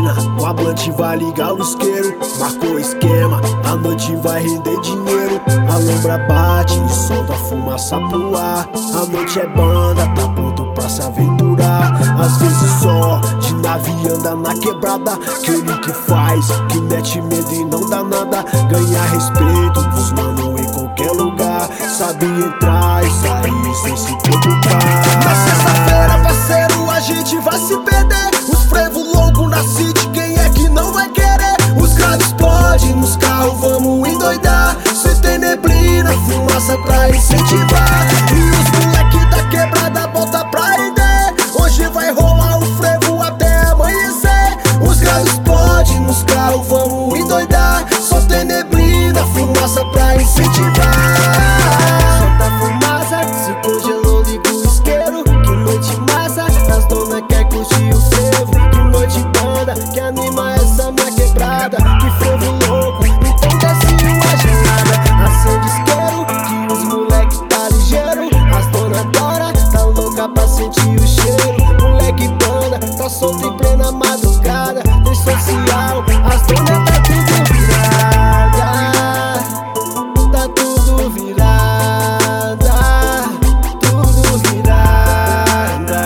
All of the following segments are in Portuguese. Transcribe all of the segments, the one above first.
neblina, com a blunt vai ligar o isqueiro. Marcou o esquema, a noite vai render dinheiro. A lombra bate e solta a fumaça pro ar. A noite é banda, tá pronto pra se aventurar. Às vezes só, de nave anda na quebrada. Aquele que faz, que mete medo e não dá nada. Ganha respeito dos mano em qualquer lugar. Sabe entrar e sair sem se preocupar. Na sexta-feira, parceiro, a gente vai se perder. Os frevo louco na city, quem é que não vai querer? Os graves explodem nos carros, vamos endoidar. Cê tem neblina, fumaça pra incentivar. E os moleque da quebrada bota pra render. Hoje vai rolar o frevo até amanhecer. Os graves explodem nos carros, vamos endoidar. Só tem neblina, fumaça pra incentivar. Solta fumaça, se congelou, liga o isqueiro. Que noite massa, as donas quer curtir o frevo. Que noite banda, que anima essa minha quebrada. Que frevo louco, então desce uma gelada. Acende isqueiro, que os moleque tá ligeiro. As donas adora, tá louca pra sentir o cheiro. Moleque banda, tá solto em plena madrugada. Tem social, as donas tá tudo virada. Tá tudo virada. Tudo virada.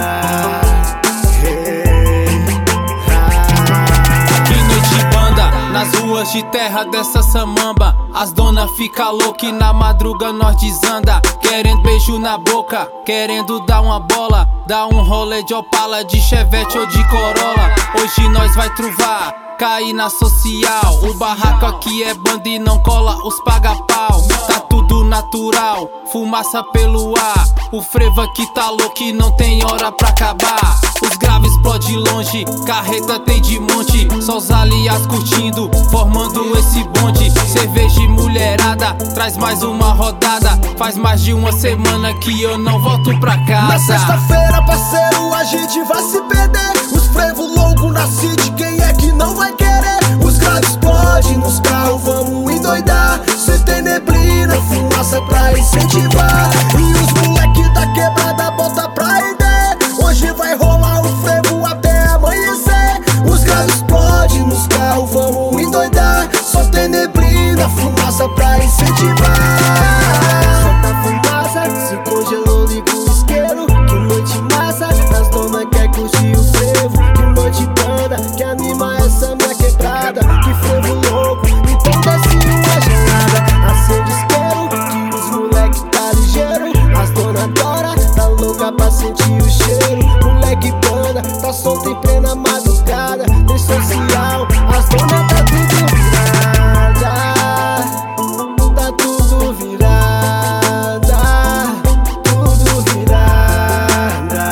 Que noite banda, nas ruas de terra dessa samamba. As dona fica louca e na madruga nós desanda. Querendo beijo na boca, querendo dar uma bola. Dar um rolê de Opala, de Chevette ou de Corolla. Hoje nós vai truvar, cair na social. O barraco aqui é banda e não cola os paga-pau. Tá tudo natural, fumaça pelo ar. O frevo aqui tá louco e não tem hora pra acabar. Os graves explode longe, carreta tem de monte. Só os aliás curtindo, formando esse bonde. Cerveja e mulherada, traz mais uma rodada. Faz mais de uma semana que eu não volto pra casa. Na sexta-feira, parceiro, a gente vai se perder. Os frevo louco na city, quem é que não vai querer? Os graves explodem nos carros, vamos endoidar. Cê tem neblina, fumaça pra incentivar. E os moleque da quebrada bota pra render. Hoje vai rolar o frevo até amanhecer. Os graves explodem nos carros, vamos endoidar. Só tem neblina, fumaça pra incentivar. Solta fumaça, se congelou, liga o isqueiro. Que noite massa, as donas quer curtir o frevo. Que noite banda, que anima essa minha quebrada. Que frevo louco, então desce uma gelada. Acende isqueiro, que os moleque tá ligeiro. As donas adora, tá louca pra sentir o cheiro. Moleque banda, tá solto em plena madrugada. Tem social, as donas tá tudo virada. Tá tudo virada. Tudo virada.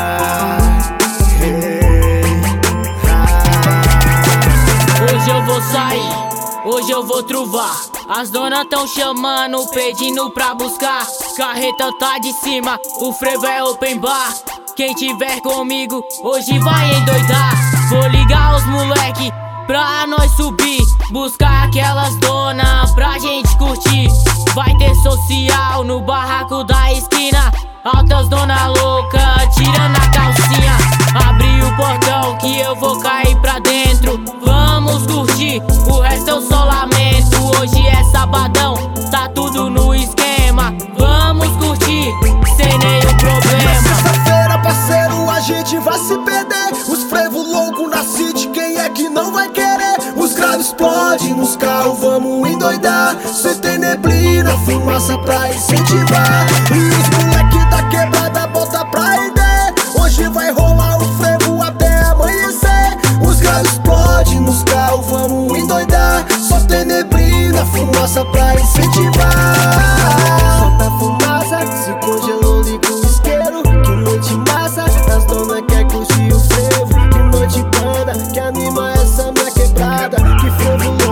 Hoje eu vou sair, hoje eu vou truvar. As donas tão chamando, pedindo pra buscar. Carreta tá de cima, o frevo é open bar. Quem tiver comigo, hoje vai endoidar. Vou ligar os moleque pra nós subir. Buscar aquelas donas pra gente curtir. Vai ter social no barraco da esquina. Altas dona louca, tirando a calcinha. Abri o portão que eu vou cair pra dentro. Vamos curtir, o resto eu só lamento. Hoje é sabadão, tá tudo no esquema. Vamos curtir, sem nenhum problema. Na sexta-feira, parceiro, a gente vai se perder. Os frevo louco na city, quem é que não vai querer? Os graves explodem nos carros, vamos endoidar. Cê tem neblina, fumaça pra incentivar. E os moleque da quebrada bota pra render. Hoje vai rolar o frevo até amanhecer. Os graves explodem nos carros, vamos endoidar. Só tem neblina, fumaça pra incentivar. Solta fumaça, se congelou, liga o isqueiro. Que noite massa, as donas quer curtir o frevo. Que noite banda, que anima essa minha quebrada. Que frevo